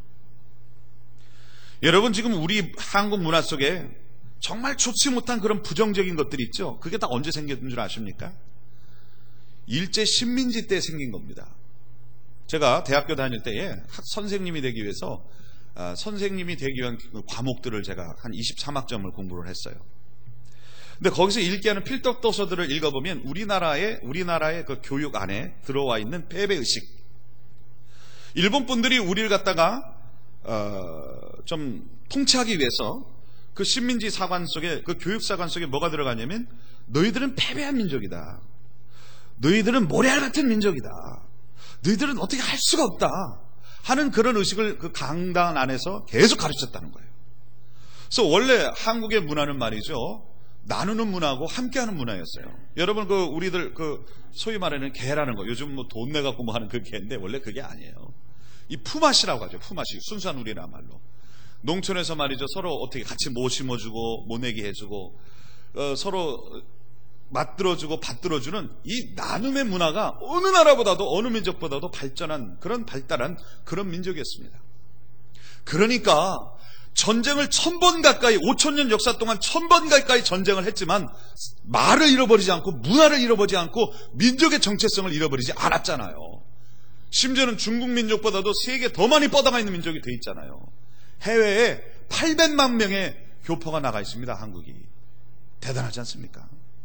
여러분, 지금 우리 한국 문화 속에 정말 좋지 못한 그런 부정적인 것들이 있죠. 그게 다 언제 생겼는 줄 아십니까? 일제 식민지 때 생긴 겁니다. 제가 대학교 다닐 때에 선생님이 되기 위해서 아, 선생님이 되기 위한 그 과목들을 제가 한 이십삼 학점을 공부를 했어요. 근데 거기서 읽게 하는 필독 도서들을 읽어보면 우리나라의 우리나라의 그 교육 안에 들어와 있는 패배의식, 일본 분들이 우리를 갖다가 어, 좀 통치하기 위해서 그 식민지 사관 속에, 그 교육사관 속에 뭐가 들어가냐면, 너희들은 패배한 민족이다, 너희들은 모래알 같은 민족이다, 너희들은 어떻게 할 수가 없다 하는 그런 의식을 그 강당 안에서 계속 가르쳤다는 거예요. 그래서 원래 한국의 문화는 말이죠, 나누는 문화하고 함께하는 문화였어요. 여러분, 그 우리들 그 소위 말하는 개라는 거, 요즘 뭐 돈 내갖고 뭐 하는 그 개인데 원래 그게 아니에요. 이 품앗이라고 하죠. 품앗이, 순수한 우리나라 말로. 농촌에서 말이죠, 서로 어떻게 같이 모 심어주고 모 내기 해주고, 어, 서로 맞들어주고 받들어주는 이 나눔의 문화가 어느 나라보다도 어느 민족보다도 발전한 그런 발달한 그런 민족이었습니다. 그러니까 전쟁을 천 번 가까이 오천 년 역사 동안 천 번 가까이 전쟁을 했지만 말을 잃어버리지 않고 문화를 잃어버리지 않고 민족의 정체성을 잃어버리지 않았잖아요. 심지어는 중국 민족보다도 세계 더 많이 뻗어가 있는 민족이 돼 있잖아요. 해외에 팔백만 명의 교포가 나가 있습니다. 한국이. 대단하지 않습니까?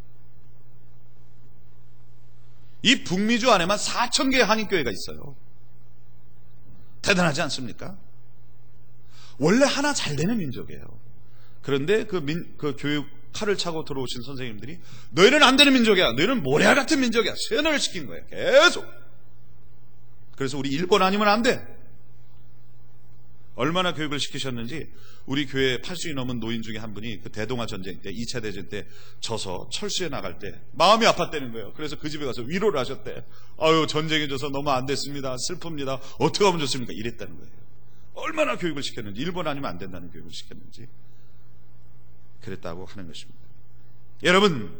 이 북미주 안에만 사천 개의 한인교회가 있어요. 대단하지 않습니까? 원래 하나 잘 되는 민족이에요. 그런데 그, 민, 그 교육 칼을 차고 들어오신 선생님들이 너희는 안 되는 민족이야. 너희는 모래알 같은 민족이야. 세뇌를 시킨 거예요. 계속. 그래서 우리 일본 아니면 안 돼. 얼마나 교육을 시키셨는지 우리 교회 팔 수이 넘은 노인 중에 한 분이 그 대동아 전쟁 때 이 차 대전 때 져서 철수에 나갈 때 마음이 아팠다는 거예요. 그래서 그 집에 가서 위로를 하셨대. 아유, 전쟁에 져서 너무 안 됐습니다. 슬픕니다. 어떻게 하면 좋습니까? 이랬다는 거예요. 얼마나 교육을 시켰는지, 일본 아니면 안 된다는 교육을 시켰는지 그랬다고 하는 것입니다. 여러분,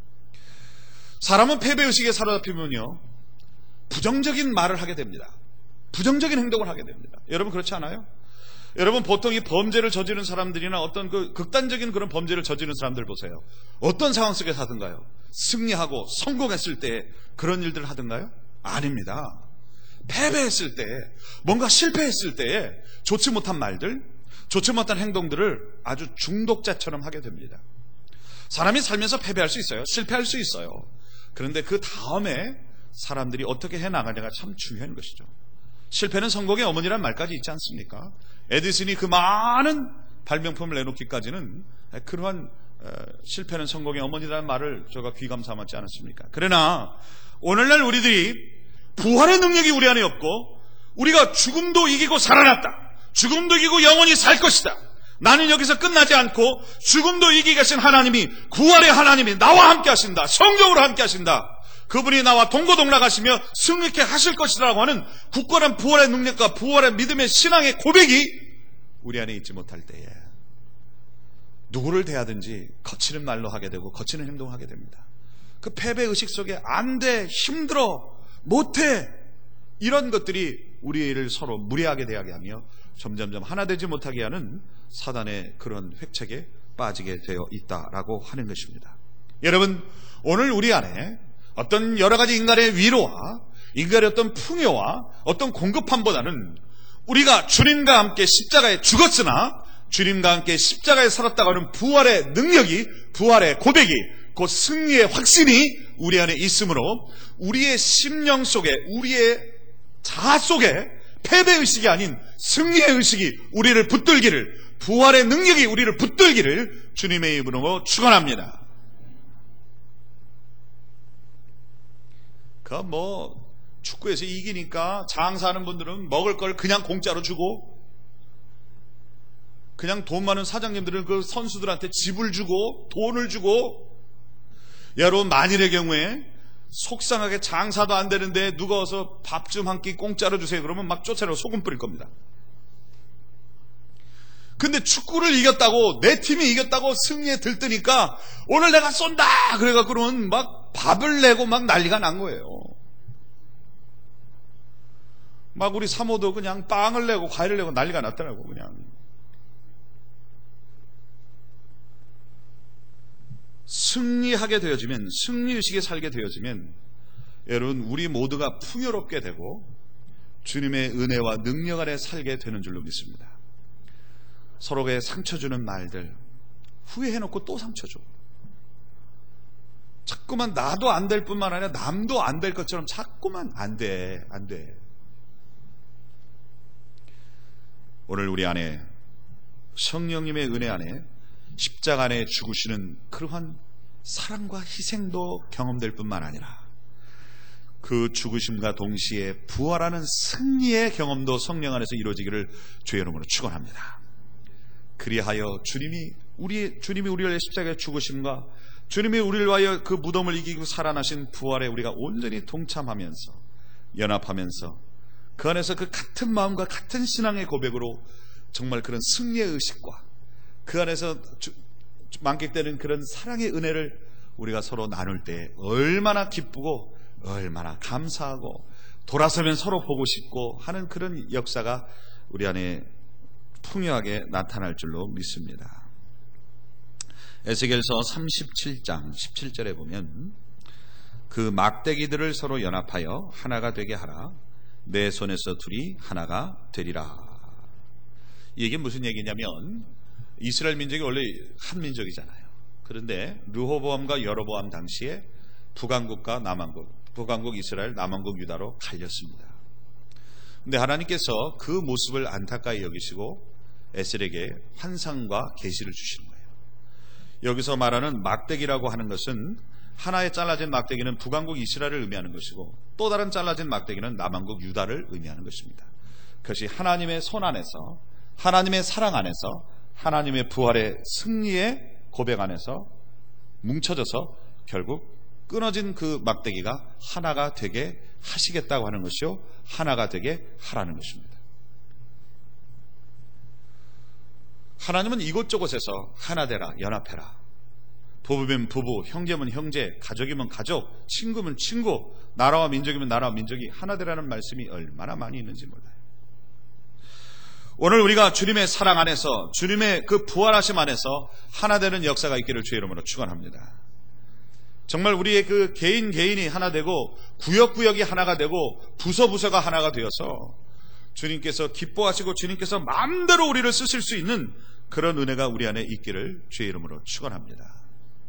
사람은 패배의식에 사로잡히면요 부정적인 말을 하게 됩니다. 부정적인 행동을 하게 됩니다. 여러분 그렇지 않아요? 여러분 보통 이 범죄를 저지른 사람들이나 어떤 그 극단적인 그런 범죄를 저지른 사람들 보세요. 어떤 상황 속에서 하던가요? 승리하고 성공했을 때 그런 일들을 하던가요? 아닙니다. 패배했을 때, 뭔가 실패했을 때에 좋지 못한 말들, 좋지 못한 행동들을 아주 중독자처럼 하게 됩니다. 사람이 살면서 패배할 수 있어요. 실패할 수 있어요. 그런데 그 다음에 사람들이 어떻게 해나가냐가 참 중요한 것이죠. 실패는 성공의 어머니란 말까지 있지 않습니까? 에디슨이 그 많은 발명품을 내놓기까지는 그러한 실패는 성공의 어머니라는 말을 제가 귀감 삼았지 않았습니까? 그러나 오늘날 우리들이 부활의 능력이 우리 안에 없고 우리가 죽음도 이기고 살아났다. 죽음도 이기고 영원히 살 것이다. 나는 여기서 끝나지 않고 죽음도 이기게 하신 하나님이, 구원의 하나님이 나와 함께 하신다. 성령으로 함께 하신다. 그분이 나와 동고동락하시며 승리케 하실 것이라고 하는 굳건한 부활의 능력과 부활의 믿음의 신앙의 고백이 우리 안에 있지 못할 때에 누구를 대하든지 거치는 말로 하게 되고 거치는 행동을 하게 됩니다. 그 패배의식 속에 안 돼, 힘들어, 못해, 이런 것들이 우리를 서로 무례하게 대하게 하며 점점점 하나 되지 못하게 하는 사단의 그런 획책에 빠지게 되어 있다라고 하는 것입니다. 여러분, 오늘 우리 안에 어떤 여러 가지 인간의 위로와 인간의 어떤 풍요와 어떤 공급함보다는 우리가 주님과 함께 십자가에 죽었으나 주님과 함께 십자가에 살았다고 하는 부활의 능력이, 부활의 고백이, 곧 승리의 확신이 우리 안에 있으므로 우리의 심령 속에, 우리의 자아 속에 패배의식이 아닌 승리의 의식이 우리를 붙들기를, 부활의 능력이 우리를 붙들기를 주님의 이름으로 축원합니다. 그 뭐 축구에서 이기니까 장사하는 분들은 먹을 걸 그냥 공짜로 주고, 그냥 돈 많은 사장님들은 그 선수들한테 집을 주고 돈을 주고, 여러분 만일의 경우에 속상하게 장사도 안 되는데 누가 와서 밥 좀 한 끼 공짜로 주세요 그러면 막 쫓아내고 소금 뿌릴 겁니다. 근데 축구를 이겼다고, 내 팀이 이겼다고 승리에 들뜨니까 오늘 내가 쏜다 그래갖고는 막 밥을 내고 막 난리가 난 거예요. 막 우리 사모도 그냥 빵을 내고 과일을 내고 난리가 났더라고. 그냥 승리하게 되어지면, 승리의식에 살게 되어지면 여러분 우리 모두가 풍요롭게 되고 주님의 은혜와 능력 아래 살게 되는 줄로 믿습니다. 서로에게 상처 주는 말들 후회해놓고 또 상처 줘. 자꾸만 나도 안 될 뿐만 아니라 남도 안 될 것처럼 자꾸만 안 돼, 안 돼. 오늘 우리 안에 성령님의 은혜 안에 십자가 안에 죽으시는 그러한 사랑과 희생도 경험될 뿐만 아니라 그 죽으심과 동시에 부활하는 승리의 경험도 성령 안에서 이루어지기를 주의 이름으로 축원합니다. 그리하여 주님이 우리 주님이 우리를 십자가에 죽으심과 주님이 우리를 위하여 그 무덤을 이기고 살아나신 부활에 우리가 온전히 동참하면서 연합하면서 그 안에서 그 같은 마음과 같은 신앙의 고백으로 정말 그런 승리의 의식과 그 안에서 주, 만끽되는 그런 사랑의 은혜를 우리가 서로 나눌 때 얼마나 기쁘고 얼마나 감사하고 돌아서면 서로 보고 싶고 하는 그런 역사가 우리 안에 풍요하게 나타날 줄로 믿습니다. 에스겔서 삼십칠 장 십칠 절에 보면 그 막대기들을 서로 연합하여 하나가 되게 하라. 내 손에서 둘이 하나가 되리라. 이게 무슨 얘기냐면 이스라엘 민족이 원래 한 민족이잖아요. 그런데 르호보암과 여로보암 당시에 북왕국과 남왕국, 북왕국 이스라엘, 남왕국 유다로 갈렸습니다. 그런데 하나님께서 그 모습을 안타까이 여기시고 에스겔에게 환상과 계시를 주시는 거예요. 여기서 말하는 막대기라고 하는 것은 하나의 잘라진 막대기는 북왕국 이스라엘을 의미하는 것이고 또 다른 잘라진 막대기는 남왕국 유다를 의미하는 것입니다. 그것이 하나님의 손 안에서, 하나님의 사랑 안에서, 하나님의 부활의 승리의 고백 안에서 뭉쳐져서 결국 끊어진 그 막대기가 하나가 되게 하시겠다고 하는 것이요, 하나가 되게 하라는 것입니다. 하나님은 이곳저곳에서 하나 되라, 연합해라. 부부면 부부, 형제면 형제, 가족이면 가족, 친구면 친구, 나라와 민족이면 나라와 민족이 하나 되라는 말씀이 얼마나 많이 있는지 몰라요. 오늘 우리가 주님의 사랑 안에서, 주님의 그 부활하심 안에서 하나 되는 역사가 있기를 주의 이름으로 축원합니다. 정말 우리의 그 개인 개인이 하나 되고 구역 구역이 하나가 되고 부서 부서가 하나가 되어서 주님께서 기뻐하시고 주님께서 마음대로 우리를 쓰실 수 있는 그런 은혜가 우리 안에 있기를 주의 이름으로 축원합니다.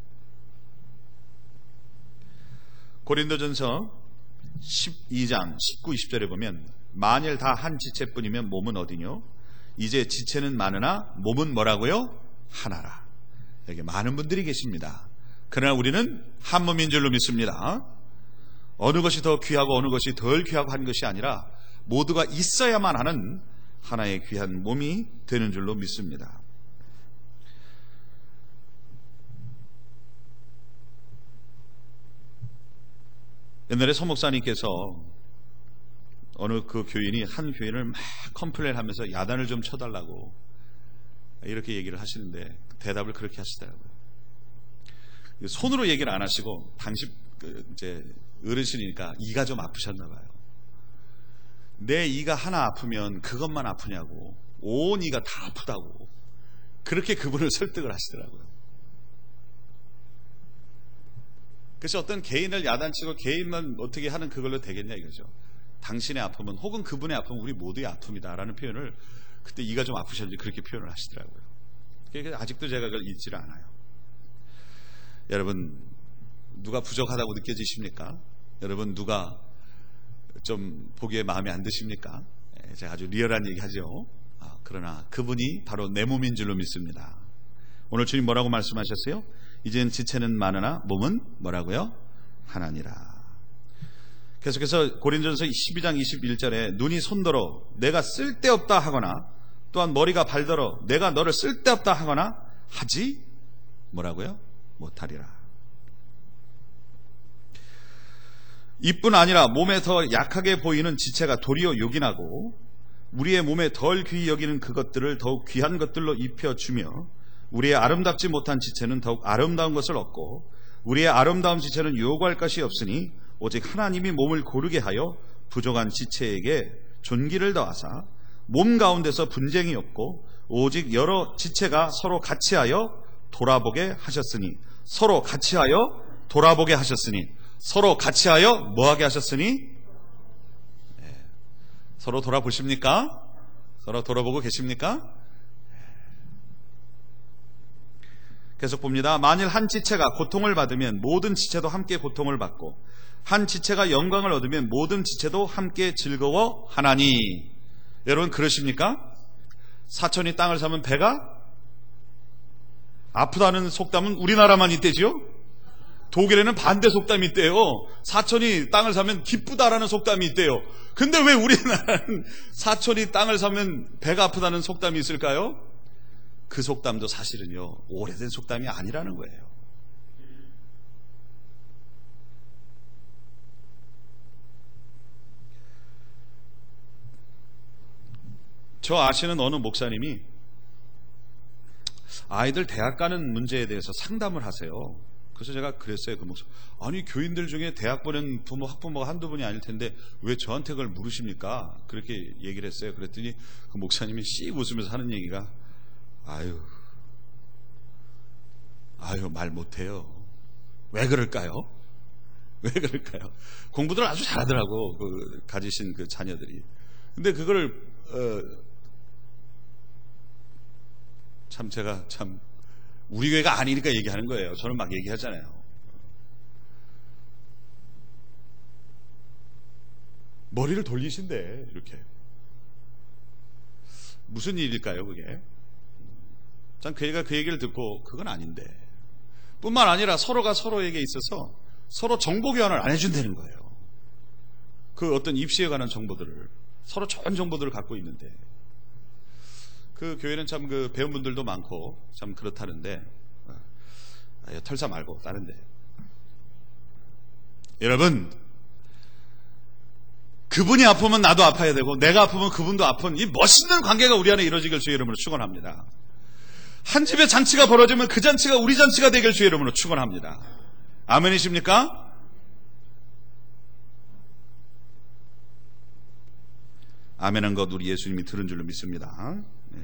고린도전서 십이 장 십구, 이십 절에 보면 만일 다 한 지체뿐이면 몸은 어디뇨? 이제 지체는 많으나 몸은 뭐라고요? 하나라. 여기 많은 분들이 계십니다. 그러나 우리는 한 몸인 줄로 믿습니다. 어느 것이 더 귀하고 어느 것이 덜 귀하고 한 것이 아니라 모두가 있어야만 하는 하나의 귀한 몸이 되는 줄로 믿습니다. 옛날에 서목사님께서 어느 그 교인이 한 교인을 막 컴플레인 하면서 야단을 좀 쳐달라고 이렇게 얘기를 하시는데 대답을 그렇게 하시더라고요. 손으로 얘기를 안 하시고 당시 이제 어르신이니까 이가 좀 아프셨나 봐요. 내 이가 하나 아프면 그것만 아프냐고, 온 이가 다 아프다고 그렇게 그분을 설득을 하시더라고요. 그래서 어떤 개인을 야단치고 개인만 어떻게 하는 그걸로 되겠냐 이거죠. 당신의 아픔은, 혹은 그분의 아픔은 우리 모두의 아픔이다 라는 표현을, 그때 이가 좀 아프셨는지 그렇게 표현을 하시더라고요. 아직도 제가 그걸 잊지를 않아요. 여러분, 누가 부족하다고 느껴지십니까? 여러분, 누가 좀 보기에 마음에 안 드십니까? 제가 아주 리얼한 얘기 하죠. 아, 그러나 그분이 바로 내 몸인 줄로 믿습니다. 오늘 주님 뭐라고 말씀하셨어요? 이젠 지체는 많으나 몸은 뭐라고요? 하나니라. 계속해서 고린도전서 십이 장 이십일 절에 눈이 손더러 내가 쓸데없다 하거나 또한 머리가 발더러 내가 너를 쓸데없다 하거나 하지 뭐라고요? 못하리라. 이뿐 아니라 몸에 더 약하게 보이는 지체가 도리어 요긴하고 우리의 몸에 덜 귀히 여기는 그것들을 더욱 귀한 것들로 입혀주며 우리의 아름답지 못한 지체는 더욱 아름다운 것을 얻고 우리의 아름다운 지체는 요구할 것이 없으니 오직 하나님이 몸을 고르게 하여 부족한 지체에게 존귀를 더하사 몸 가운데서 분쟁이 없고 오직 여러 지체가 서로 같이 하여 돌아보게 하셨으니 서로 같이 하여 돌아보게 하셨으니 서로 같이 하여 뭐하게 하셨으니 네. 서로 돌아보십니까? 서로 돌아보고 계십니까? 계속 봅니다. 만일 한 지체가 고통을 받으면 모든 지체도 함께 고통을 받고 한 지체가 영광을 얻으면 모든 지체도 함께 즐거워하나니. 여러분 그러십니까? 사촌이 땅을 사면 배가 아프다는 속담은 우리나라만 있대지요? 독일에는 반대 속담이 있대요. 사촌이 땅을 사면 기쁘다라는 속담이 있대요. 근데 왜 우리나라는 사촌이 땅을 사면 배가 아프다는 속담이 있을까요? 그 속담도 사실은요 오래된 속담이 아니라는 거예요. 저 아시는 어느 목사님이 아이들 대학 가는 문제에 대해서 상담을 하세요. 그래서 제가 그랬어요. 그 목사, 아니 교인들 중에 대학 보낸 부모 학부모가 한두 분이 아닐 텐데 왜 저한테 그걸 물으십니까? 그렇게 얘기를 했어요. 그랬더니 그 목사님이 씩 웃으면서 하는 얘기가, 아유 아유 말 못해요. 왜 그럴까요? 왜 그럴까요? 공부들 아주 잘하더라고, 그 가지신 그 자녀들이. 근데 그걸 어, 참 제가 참 우리 교회가 아니니까 얘기하는 거예요. 저는 막 얘기하잖아요. 머리를 돌리신대. 이렇게 무슨 일일까요 그게? 참 교회가 그 얘기를 듣고 그건 아닌데, 뿐만 아니라 서로가 서로에게 있어서 서로 정보 교환을 안 해준다는 거예요. 그 어떤 입시에 관한 정보들을, 서로 좋은 정보들을 갖고 있는데, 그 교회는 참 그 배운 분들도 많고 참 그렇다는데, 아, 털사 말고 다른데, 여러분, 그분이 아프면 나도 아파야 되고 내가 아프면 그분도 아픈 이 멋있는 관계가 우리 안에 이루어지길 주의 이름으로 축원합니다. 한 집에 잔치가 벌어지면 그 잔치가 우리 잔치가 되길 주의 이름으로 축원합니다. 아멘이십니까? 아멘한 것 우리 예수님이 들은 줄로 믿습니다. 네.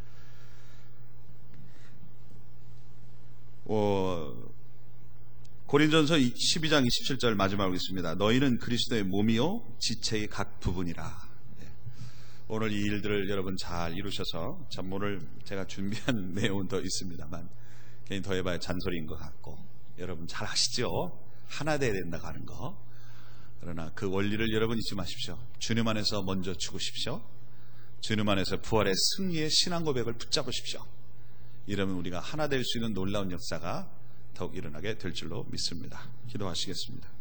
어, 고린전서 십이 장 이십칠 절 마지막으로 있습니다. 너희는 그리스도의 몸이요 지체의 각 부분이라. 네. 오늘 이 일들을 여러분 잘 이루셔서, 참 오늘 제가 준비한 내용은 더 있습니다만 괜히 더 해봐야 잔소리인 것 같고, 여러분 잘 아시죠? 하나 돼야 된다고 하는 거. 그러나 그 원리를 여러분 잊지 마십시오. 주님 안에서 먼저 죽으십시오. 주님 안에서 부활의 승리의 신앙 고백을 붙잡으십시오. 이러면 우리가 하나 될 수 있는 놀라운 역사가 더욱 일어나게 될 줄로 믿습니다. 기도하시겠습니다.